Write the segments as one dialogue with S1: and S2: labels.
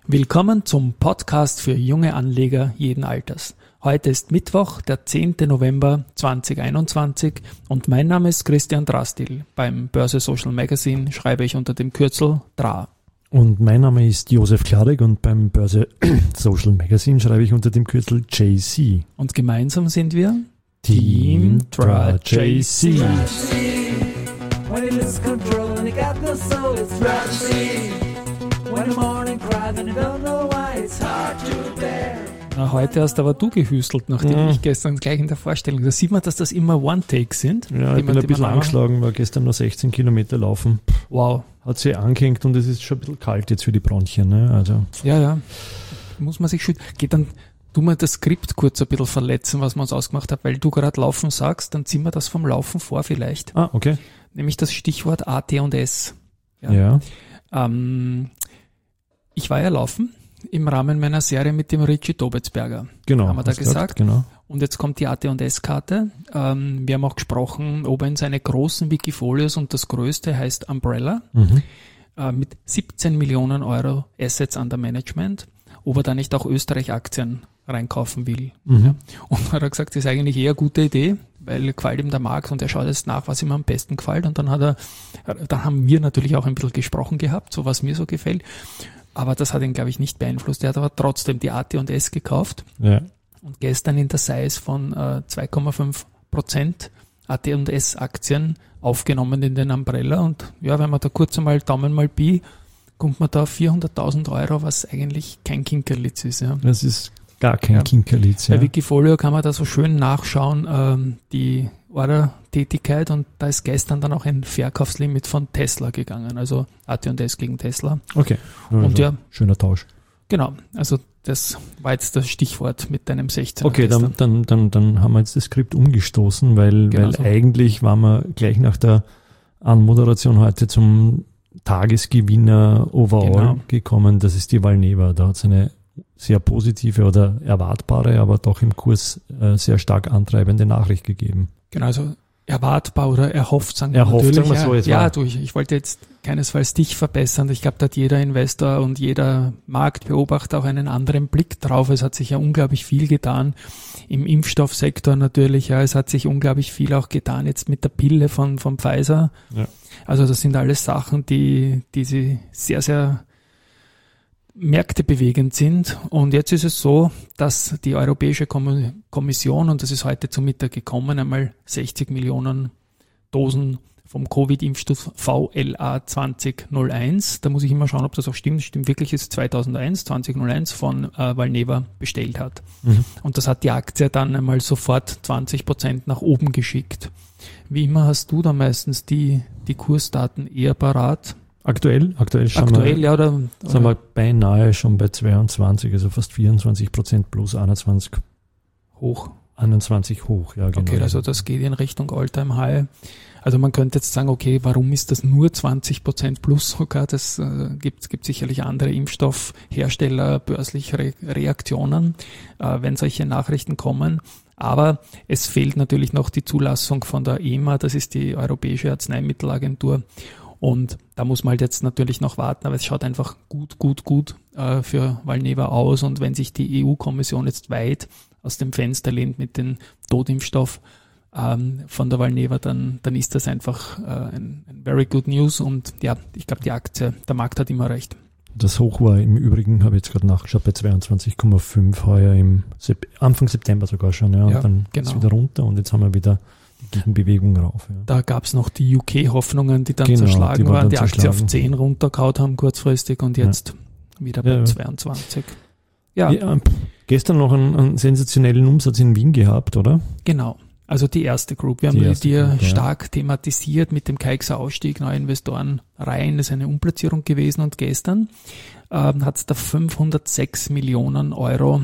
S1: Willkommen zum Podcast für junge Anleger jeden Alters. Heute ist Mittwoch, der 10. November 2021 und mein Name ist Christian Drastil. Beim Börse Social Magazine schreibe ich unter dem Kürzel DRA.
S2: Und mein Name ist Josef Klarek und beim Börse Social Magazine schreibe ich unter dem Kürzel JC.
S1: Und gemeinsam sind wir
S2: Team DRA JC.
S1: Heute hast aber du gehüstelt, nachdem ich gestern gleich in der Vorstellung. Da sieht man, dass das immer One-Takes sind.
S2: Ja, ich bin ein bisschen angeschlagen, war gestern noch 16 Kilometer laufen.
S1: Wow.
S2: Hat sich angehängt und es ist schon ein bisschen kalt jetzt für die Bronchien. Ne? Also.
S1: Ja. Muss man sich schützen. Geht dann, tu mal das Skript kurz ein bisschen verletzen, was wir uns ausgemacht haben, weil du gerade Laufen sagst, dann ziehen wir das vom Laufen vor vielleicht.
S2: Ah, okay.
S1: Nämlich das Stichwort AT&S.
S2: Ja.
S1: Ich war ja laufen im Rahmen meiner Serie mit dem Richie Dobetsberger.
S2: Genau.
S1: Haben wir da gesagt.
S2: Genau.
S1: Und jetzt kommt die AT&S-Karte. Wir haben auch gesprochen, ob er in seine großen Wikifolios, und das größte heißt Umbrella, mit 17 Millionen Euro Assets under Management, ob er da nicht auch Österreich-Aktien reinkaufen will. Ja. Und dann hat er gesagt, das ist eigentlich eher eine gute Idee, weil gefällt ihm der Markt und er schaut jetzt nach, was ihm am besten gefällt. Und dann haben wir natürlich auch ein bisschen gesprochen gehabt, so was mir so gefällt. Aber das hat ihn, glaube ich, nicht beeinflusst. Er hat aber trotzdem die AT&S gekauft.
S2: Ja.
S1: Und gestern in der Size von 2,5% AT&S-Aktien aufgenommen in den Umbrella. Und ja, wenn man da kurz einmal Daumen mal Pi, kommt man da auf 400.000 Euro, was eigentlich kein Kinkerlitz ist. Ja.
S2: Das ist gar kein Kinkerlitz. Ja.
S1: Bei Wikifolio kann man da so schön nachschauen, die Order-Tätigkeit, und da ist gestern dann auch ein Verkaufslimit von Tesla gegangen, also AT&S gegen Tesla.
S2: Okay.
S1: Und ja,
S2: schöner Tausch.
S1: Genau, also das war jetzt das Stichwort mit deinem 16er.
S2: Okay, dann haben wir jetzt das Skript umgestoßen, weil
S1: so.
S2: Eigentlich waren wir gleich nach der Anmoderation heute zum Tagesgewinner overall gekommen. Das ist die Valneva. Da hat es eine sehr positive oder erwartbare, aber doch im Kurs sehr stark antreibende Nachricht gegeben.
S1: Genau, also erwartbar oder erhofft, sagen wir
S2: erhofft,
S1: natürlich.
S2: Sagen wir so,
S1: ich wollte jetzt keinesfalls dich verbessern. Ich glaube, da hat jeder Investor und jeder Marktbeobachter auch einen anderen Blick drauf. Es hat sich ja unglaublich viel getan im Impfstoffsektor natürlich. Ja, es hat sich unglaublich viel auch getan jetzt mit der Pille von Pfizer. Ja. Also das sind alles Sachen, die sie sehr, sehr märktebewegend sind. Und jetzt ist es so, dass die Europäische Kommission, und das ist heute zum Mittag gekommen, einmal 60 Millionen Dosen vom Covid-Impfstoff VLA 2001, da muss ich immer schauen, ob das auch stimmt wirklich, ist 2001 von Valneva bestellt hat. Und das hat die Aktie dann einmal sofort 20% nach oben geschickt. Wie immer hast du da meistens die Kursdaten eher parat?
S2: Aktuell sind wir beinahe schon bei 22, also fast 24% plus 21
S1: hoch.
S2: 21 hoch, ja genau.
S1: Okay, also das geht in Richtung All-Time High. Also man könnte jetzt sagen, okay, warum ist das nur 20% plus sogar? Das gibt sicherlich andere Impfstoffhersteller, börsliche Reaktionen, wenn solche Nachrichten kommen. Aber es fehlt natürlich noch die Zulassung von der EMA, das ist die Europäische Arzneimittelagentur. Und da muss man halt jetzt natürlich noch warten, aber es schaut einfach gut für Valneva aus. Und wenn sich die EU-Kommission jetzt weit aus dem Fenster lehnt mit dem Totimpfstoff von der Valneva, dann ist das einfach ein very good news. Und ja, ich glaube, die Aktie, der Markt hat immer recht.
S2: Das Hoch war im Übrigen, habe ich jetzt gerade nachgeschaut, bei 22,5 heuer im Anfang September sogar schon. Ja, und dann ist es wieder runter und jetzt haben wir wieder die Gegenbewegung rauf. Ja.
S1: Da gab es noch die UK-Hoffnungen, die dann zerschlagen waren, die Aktie auf 10 runtergehauen haben kurzfristig und jetzt wieder bei 22. Ja.
S2: Gestern noch einen sensationellen Umsatz in Wien gehabt, oder?
S1: Genau. Also die erste Group. Wir haben die stark thematisiert mit dem KX-Ausstieg, neue Investoren rein. Das ist eine Umplatzierung gewesen und gestern hat es da 506 Millionen Euro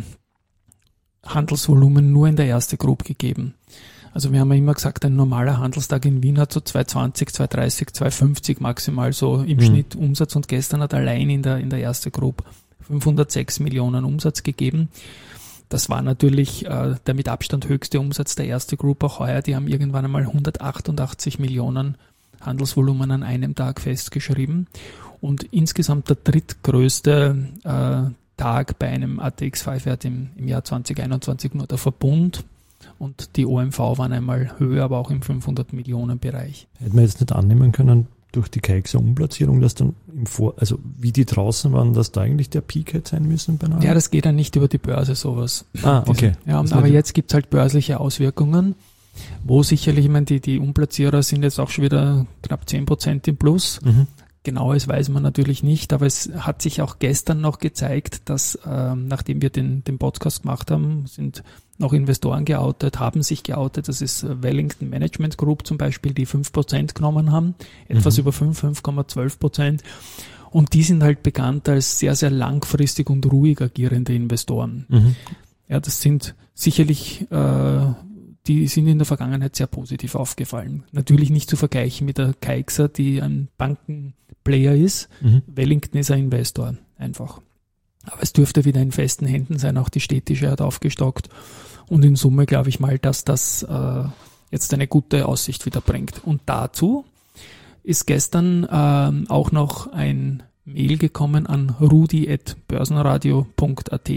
S1: Handelsvolumen nur in der ersten Group gegeben. Also wir haben ja immer gesagt, ein normaler Handelstag in Wien hat so 220, 230, 250 maximal so im Schnitt Umsatz und gestern hat allein in der ersten Group 506 Millionen Umsatz gegeben. Das war natürlich der mit Abstand höchste Umsatz der ersten Group auch heuer. Die haben irgendwann einmal 188 Millionen Handelsvolumen an einem Tag festgeschrieben. und insgesamt der drittgrößte Tag bei einem ATX5-Wert im Jahr 2021 nur der Verbund. Und die OMV waren einmal höher, aber auch im 500 Millionen Bereich.
S2: Hätte man jetzt nicht annehmen können, durch die KXA Umplatzierung, dass dann also wie die draußen waren, dass da eigentlich der Peak hätte sein müssen beinahe?
S1: Ja, das geht dann nicht über die Börse, sowas.
S2: Okay.
S1: Ja, aber jetzt gibt's halt börsliche Auswirkungen, wo sicherlich, ich meine, die Umplatzierer sind jetzt auch schon wieder knapp 10% im Plus. Genaues weiß man natürlich nicht, aber es hat sich auch gestern noch gezeigt, dass nachdem wir den Podcast gemacht haben, sind noch Investoren haben sich geoutet. Das ist Wellington Management Group zum Beispiel, die 5% genommen haben, etwas über 5,12%. Und die sind halt bekannt als sehr, sehr langfristig und ruhig agierende Investoren. Ja, das sind sicherlich, die sind in der Vergangenheit sehr positiv aufgefallen. Natürlich nicht zu vergleichen mit der KXA, die ein Bankenplayer ist. Wellington ist ein Investor, einfach. Aber es dürfte wieder in festen Händen sein. Auch die städtische hat aufgestockt. Und in Summe glaube ich mal, dass das jetzt eine gute Aussicht wieder bringt. Und dazu ist gestern auch noch ein Mail gekommen an rudi@börsenradio.at.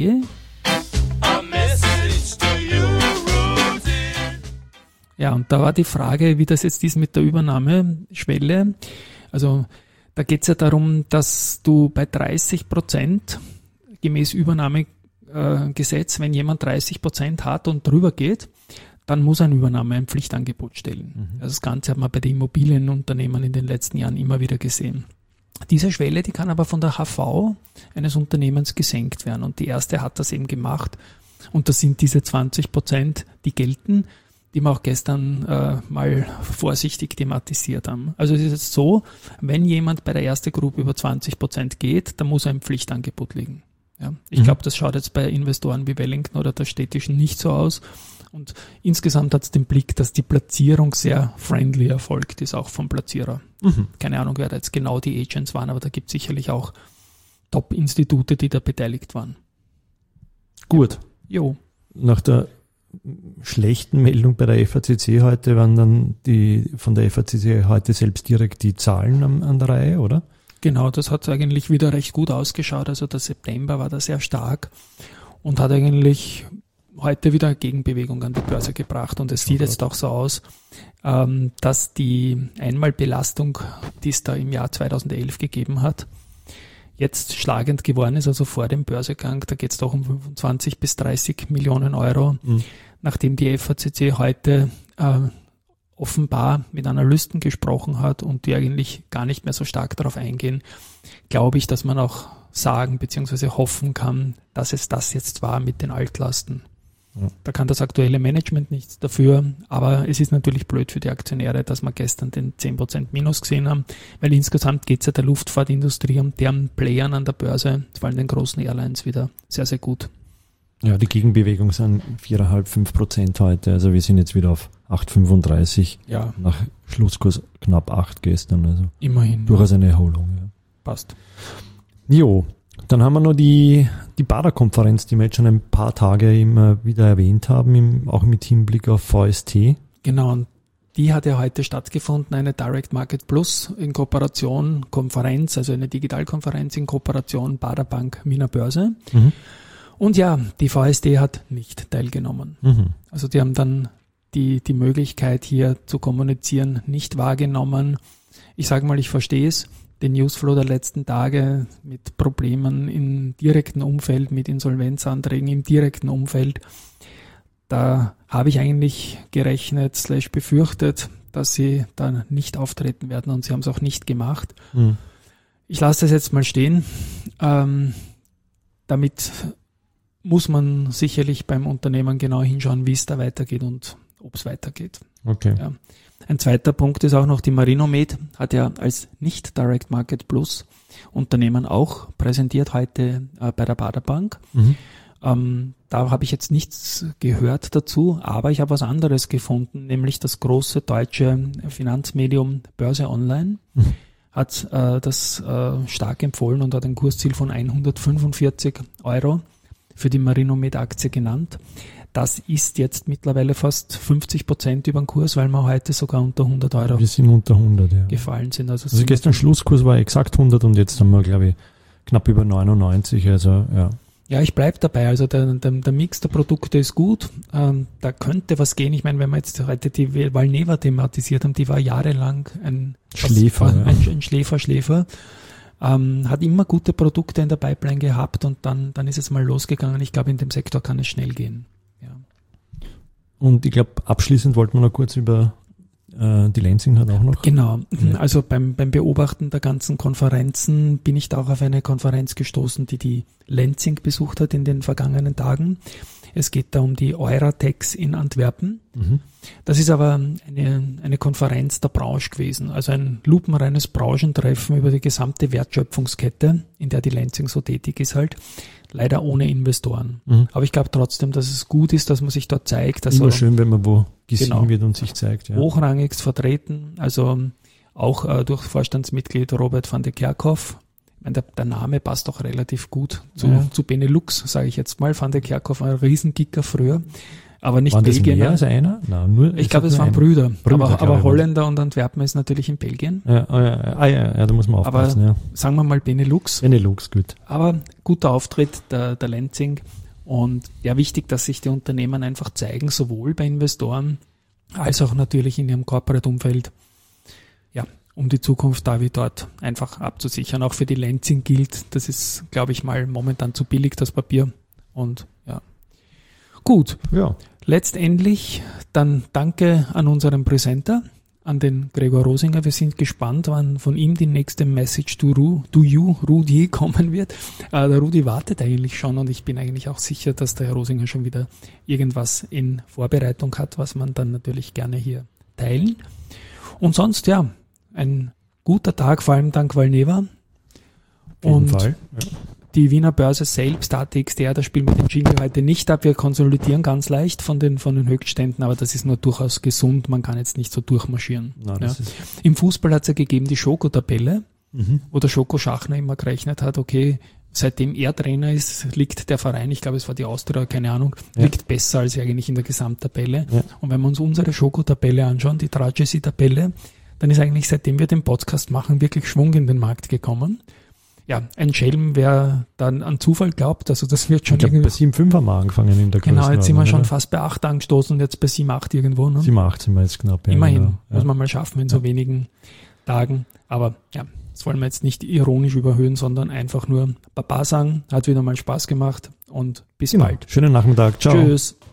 S1: Ja, und da war die Frage, wie das jetzt ist mit der Übernahmeschwelle. Also da geht es ja darum, dass du bei 30% gemäß Übernahmegesetz, wenn jemand 30% hat und drüber geht, dann muss ein Übernahme ein Pflichtangebot stellen. Also das Ganze hat man bei den Immobilienunternehmen in den letzten Jahren immer wieder gesehen. Diese Schwelle, die kann aber von der HV eines Unternehmens gesenkt werden. Und die erste hat das eben gemacht. Und das sind diese 20%, die gelten, die wir auch gestern mal vorsichtig thematisiert haben. Also es ist jetzt so, wenn jemand bei der ersten Gruppe über 20% geht, dann muss ein Pflichtangebot liegen. Ja, ich glaube, das schaut jetzt bei Investoren wie Wellington oder der städtischen nicht so aus. Und insgesamt hat es den Blick, dass die Platzierung sehr friendly erfolgt ist, auch vom Platzierer. Keine Ahnung, wer da jetzt genau die Agents waren, aber da gibt es sicherlich auch Top-Institute, die da beteiligt waren.
S2: Gut.
S1: Jo.
S2: Nach der schlechten Meldung bei der FACC heute waren dann von der FACC heute selbst direkt die Zahlen an der Reihe, oder?
S1: Genau, das hat eigentlich wieder recht gut ausgeschaut. Also der September war da sehr stark und hat eigentlich heute wieder Gegenbewegung an die Börse gebracht. Und es sieht jetzt auch so aus, dass die Einmalbelastung, die es da im Jahr 2011 gegeben hat, jetzt schlagend geworden ist, also vor dem Börsegang. Da geht es doch um 25 bis 30 Millionen Euro. Nachdem die FACC heute offenbar mit Analysten gesprochen hat und die eigentlich gar nicht mehr so stark darauf eingehen, glaube ich, dass man auch sagen bzw. hoffen kann, dass es das jetzt war mit den Altlasten. Ja. Da kann das aktuelle Management nichts dafür, aber es ist natürlich blöd für die Aktionäre, dass wir gestern den 10% Minus gesehen haben, weil insgesamt geht es ja der Luftfahrtindustrie und deren Playern an der Börse, vor allem den großen Airlines, wieder sehr, sehr gut.
S2: Ja, die Gegenbewegung sind 4,5% heute, also wir sind jetzt wieder auf 8,35,
S1: ja.
S2: Nach Schlusskurs knapp 8 gestern, also
S1: immerhin
S2: durchaus eine Erholung. Ja.
S1: Passt.
S2: Jo, dann haben wir noch die BADA-Konferenz, die wir jetzt schon ein paar Tage immer wieder erwähnt haben, auch mit Hinblick auf VST.
S1: Genau, und die hat ja heute stattgefunden, eine Direct Market Plus in Kooperation, Konferenz, also eine Digitalkonferenz in Kooperation BADA Bank Wiener Börse. Und ja, die VST hat nicht teilgenommen. Also die haben dann die Möglichkeit hier zu kommunizieren nicht wahrgenommen. Ich sage mal, ich verstehe es. Den Newsflow der letzten Tage mit Problemen im direkten Umfeld, mit Insolvenzanträgen im direkten Umfeld. Da habe ich eigentlich gerechnet, / befürchtet, dass sie da nicht auftreten werden und sie haben es auch nicht gemacht. Ich lasse das jetzt mal stehen. Damit muss man sicherlich beim Unternehmen genau hinschauen, wie es da weitergeht und ob es weitergeht.
S2: Okay.
S1: Ja. Ein zweiter Punkt ist auch noch, die Marinomed hat ja als nicht Direct Market Plus Unternehmen auch präsentiert heute bei der BADA Bank. Da habe ich jetzt nichts gehört dazu, aber ich habe was anderes gefunden, nämlich das große deutsche Finanzmedium Börse Online hat das stark empfohlen und hat ein Kursziel von 145 € für die Marinomed-Aktie genannt. Das ist jetzt mittlerweile fast 50% über den Kurs, weil wir heute sogar unter 100 Euro
S2: wir sind unter 100, ja.
S1: gefallen sind.
S2: Also gestern Schlusskurs war exakt 100 und jetzt haben wir, glaube ich, knapp über 99. Also ja.
S1: Ja, ich bleib dabei. Also der Mix der Produkte ist gut. Da könnte was gehen. Ich meine, wenn wir jetzt heute die Valneva thematisiert haben, die war jahrelang ein Schläfer. Hat immer gute Produkte in der Pipeline gehabt und dann ist es mal losgegangen. Ich glaube, in dem Sektor kann es schnell gehen. Ja.
S2: Und ich glaube, abschließend wollten wir noch kurz über die Lansing hat auch noch.
S1: Genau, also beim Beobachten der ganzen Konferenzen bin ich da auch auf eine Konferenz gestoßen, die Lansing besucht hat in den vergangenen Tagen. Es geht da um die Euratex in Antwerpen. Mhm. Das ist aber eine Konferenz der Branche gewesen, also ein lupenreines Branchentreffen über die gesamte Wertschöpfungskette, in der die Lansing so tätig ist halt. Leider ohne Investoren. Mhm. Aber ich glaube trotzdem, dass es gut ist, dass man sich dort zeigt. Also
S2: immer schön, wenn man wo gesehen wird und sich zeigt. Ja.
S1: Hochrangigst vertreten, also auch durch Vorstandsmitglied Robert van de Kerkhoff. Ich meine, der Name passt auch relativ gut zu Benelux, sage ich jetzt mal. Van de Kerkhoff, ein Riesenkicker früher. Aber nicht
S2: waren
S1: Belgien.
S2: Das mehr als einer? Nein, nur
S1: ich glaube, es waren Brüder aber Holländer und Antwerpen ist natürlich in Belgien.
S2: Ja, da muss man aufpassen.
S1: Aber sagen wir mal Benelux.
S2: Benelux, gut.
S1: Aber guter Auftritt der Lansing und ja, wichtig, dass sich die Unternehmen einfach zeigen, sowohl bei Investoren als auch natürlich in ihrem Corporate-Umfeld, ja, um die Zukunft da wie dort einfach abzusichern. Auch für die Lansing gilt, das ist, glaube ich mal, momentan zu billig, das Papier und ja. Gut,
S2: ja.
S1: Letztendlich dann danke an unseren Präsenter, an den Gregor Rosinger. Wir sind gespannt, wann von ihm die nächste Message to you, Rudi, kommen wird. Der Rudi wartet eigentlich schon und ich bin eigentlich auch sicher, dass der Herr Rosinger schon wieder irgendwas in Vorbereitung hat, was man dann natürlich gerne hier teilen. Und sonst, ja, ein guter Tag, vor allem dank Valneva.
S2: Auf jeden Fall, ja.
S1: Die Wiener Börse selbst, ATXDR, das spielen wir den Jingle heute nicht ab. Wir konsolidieren ganz leicht von den Höchstständen, aber das ist nur durchaus gesund. Man kann jetzt nicht so durchmarschieren.
S2: Nein,
S1: ja. Im Fußball hat es ja gegeben die Schoko-Tabelle, wo der Schoko Schachner immer gerechnet hat, okay, seitdem er Trainer ist, liegt der Verein, ich glaube es war die Austria, keine Ahnung, liegt besser als eigentlich in der Gesamttabelle. Ja. Und wenn wir uns unsere Schoko-Tabelle anschauen, die Tragesi-Tabelle, dann ist eigentlich, seitdem wir den Podcast machen, wirklich Schwung in den Markt gekommen. Ja, ein Schelm, wer dann an Zufall glaubt, also das wird schon
S2: irgendwie... Ich glaube, bei 7,5 haben wir angefangen in der
S1: Genau, jetzt sind wir schon fast bei 8 angestoßen und jetzt bei 7,8 irgendwo. Ne?
S2: 7,8 sind wir jetzt knapp. Ja,
S1: immerhin,
S2: genau.
S1: muss man mal schaffen in so wenigen Tagen. Aber ja, das wollen wir jetzt nicht ironisch überhöhen, sondern einfach nur Baba sagen. Hat wieder mal Spaß gemacht und bis bald.
S2: Schönen Nachmittag. Ciao.
S1: Tschüss.